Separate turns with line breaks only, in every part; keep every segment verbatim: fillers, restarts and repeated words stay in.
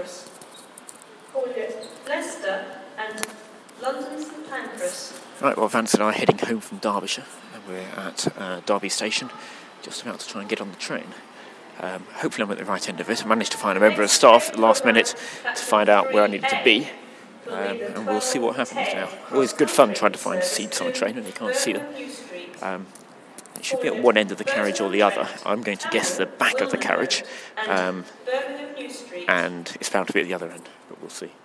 Pancras. Call it Leicester and London St Pancras. Right, well, Vance and I are heading home from Derbyshire, and we're at uh, Derby Station, just about to try and get on the train. Um, hopefully I'm at the right end of it. I managed to find a member of staff at the last minute to find out where I needed to be, um, and we'll see what happens now. Always good fun trying to find seats on a train when you can't see them. Um, it should be at one end of the carriage or the other. I'm going to guess the back of the carriage, um, and it's bound to be at the other end, but we'll see.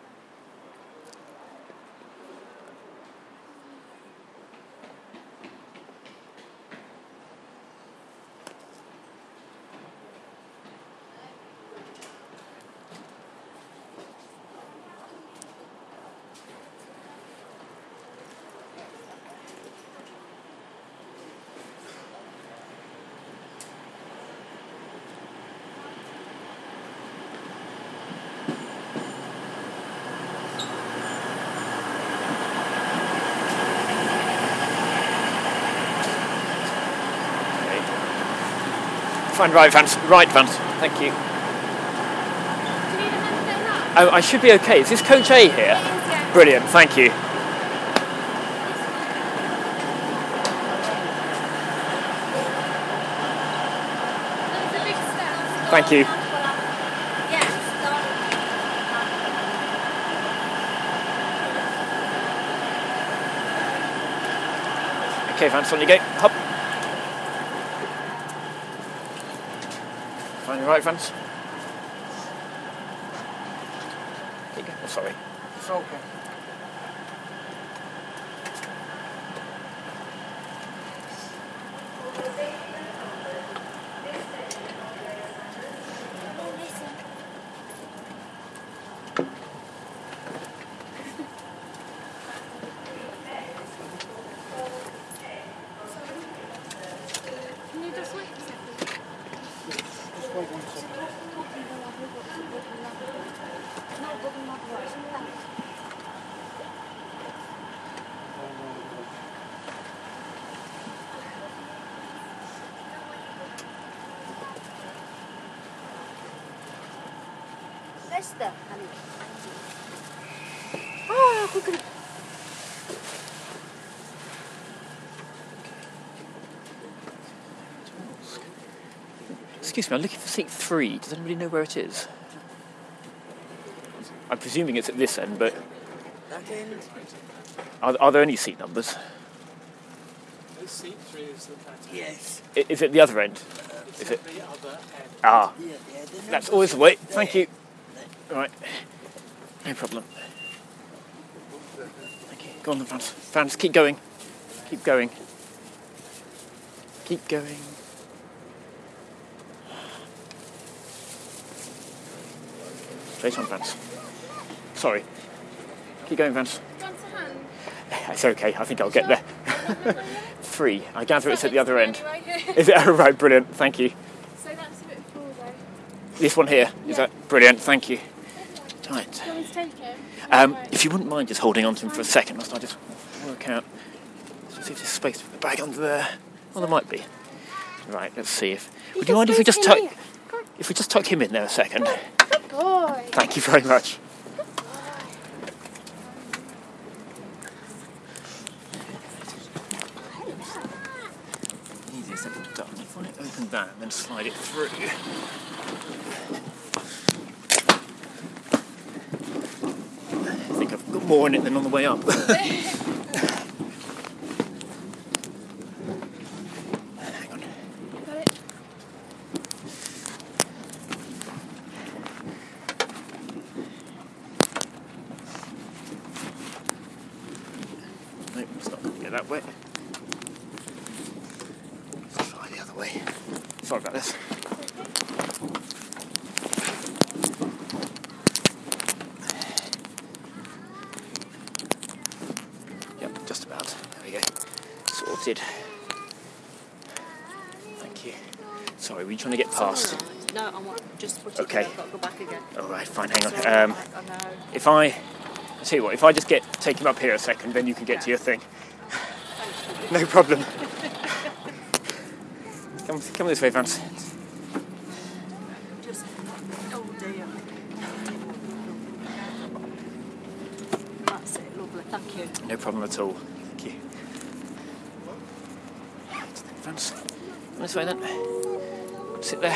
Fine, right, Vance. Right, Vance. Thank you.
Do you need a hand getting up?
Oh, I should be okay. Is this Coach A here?
It is, yeah.
Brilliant, thank you.
There's a big step.
Thank you.
Yes,
Okay, Vance, on you go. Hop. Fine, you right, Vance? There you go. Oh, sorry.
It's okay.
Can you just wait a second?
Just wait one second.
Leicester, honey. Oh, quickly.
Excuse me, I'm looking for seat three. Does anybody know where it is? I'm presuming it's at this end, but
That end?
are, are there any seat numbers?
This seat three is the that end. Yes.
I- Is it the other end?
It's
Is
at
it?
the other end.
Ah,
Yeah, yeah, the
that's
numbers
always the way.
there.
Thank you. All right. No problem. Thank you. Go on then, Vance. Vance, keep going. Keep going. Keep going. Straight on, Vance. Sorry. Keep going, Vance.
Do you want a hand?
It's okay. I think I'll get there. Three. I gather it's at the other end.
Anyway.
Is it? Oh, right. Brilliant. Thank you.
So that's a bit full though.
This one here. Is
Yeah.
that brilliant? Thank you. Right.
Do you want me to take him?
Um,
Right.
if you wouldn't mind just holding on to him for a second, whilst I just work out. Let's see if there's space to put the bag under there. Well, there might be. Right. Let's see if. Would you mind if we just tuck? If we just tuck him in there a second?
Good boy.
Thank you very much. Easier said than done. If I open that and then slide it through. I think I've got more in it than on the way up. Hang on.
Got it?
Nope, it's not going to go that way. Let's try the other way. Sorry about this. Yep, just about. There we go. Sorted. Thank you. Sorry, were you trying to get past?
No, I want just put it
Okay.
there. I've got to go back again.
All right, fine, hang
Sorry,
on. Um,
I know.
if I, I tell you what, if I just get take him up here a second, then you can get to your thing. No problem. Come, come this way, Vance.
Just, oh dear. Thank you.
No problem at all. Thank you. Thanks. This way then. Sit there.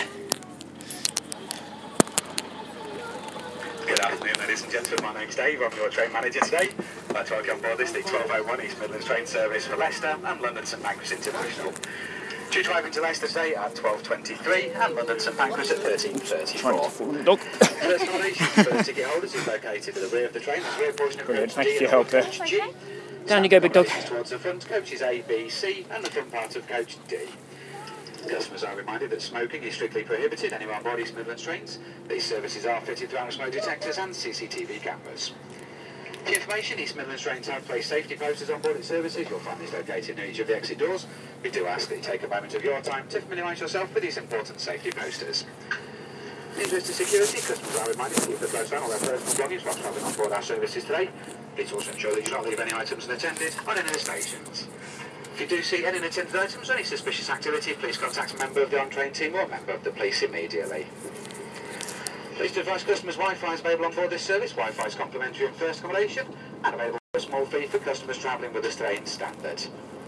Good afternoon, ladies and gentlemen. My name's Dave. I'm your train manager today. I'd like to welcome on board this, the twelve oh one East Midlands train service for Leicester and London St Pancras International. Due driving to Leicester today at twelve twenty-three and London St Pancras at thirteen thirty-four.
Dog.
First accommodation for the ticket holders is located at the rear of the train. There's rear portion of
Brilliant,
coach
thank
D
you for your
and
help there.
coach G.
Down you go, big dog.
Towards the front, coaches A, B, C and the front part of coach D. Customers are reminded that smoking is strictly prohibited anywhere on board East Midlands trains. These services are fitted with smoke detectors and C C T V cameras. For information, East Midlands trains have placed safety posters on board its services. You'll find these located near each of the exit doors. We do ask that you take a moment of your time to familiarise yourself with these important safety posters. In the interest of security, customers are reminded to keep a close eye on all their personal belongings whilst travelling on board our services today. Please also ensure that you do not leave any items unattended on any of the stations. If you do see any unattended items or any suspicious activity, please contact a member of the on-train team or a member of the police immediately. Please to advise customers Wi-Fi is available on board this service. Wi-Fi is complimentary in first accommodation and available for a small fee for customers travelling with the train standard.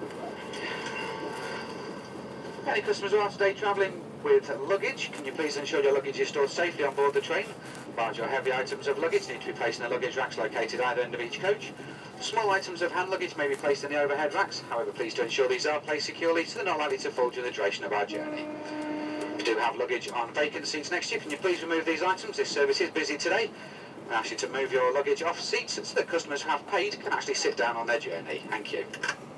Any customers who are today travelling with luggage, can you please ensure your luggage is stored safely on board the train? Large or heavy items of luggage need to be placed in the luggage racks located either end of each coach. Small items of hand luggage may be placed in the overhead racks, however please to ensure these are placed securely so they're not likely to fall during the duration of our journey. If you do have luggage on vacant seats next to you, can you please remove these items? This service is busy today. I ask you to move your luggage off seats so that customers who have paid can actually sit down on their journey. Thank you.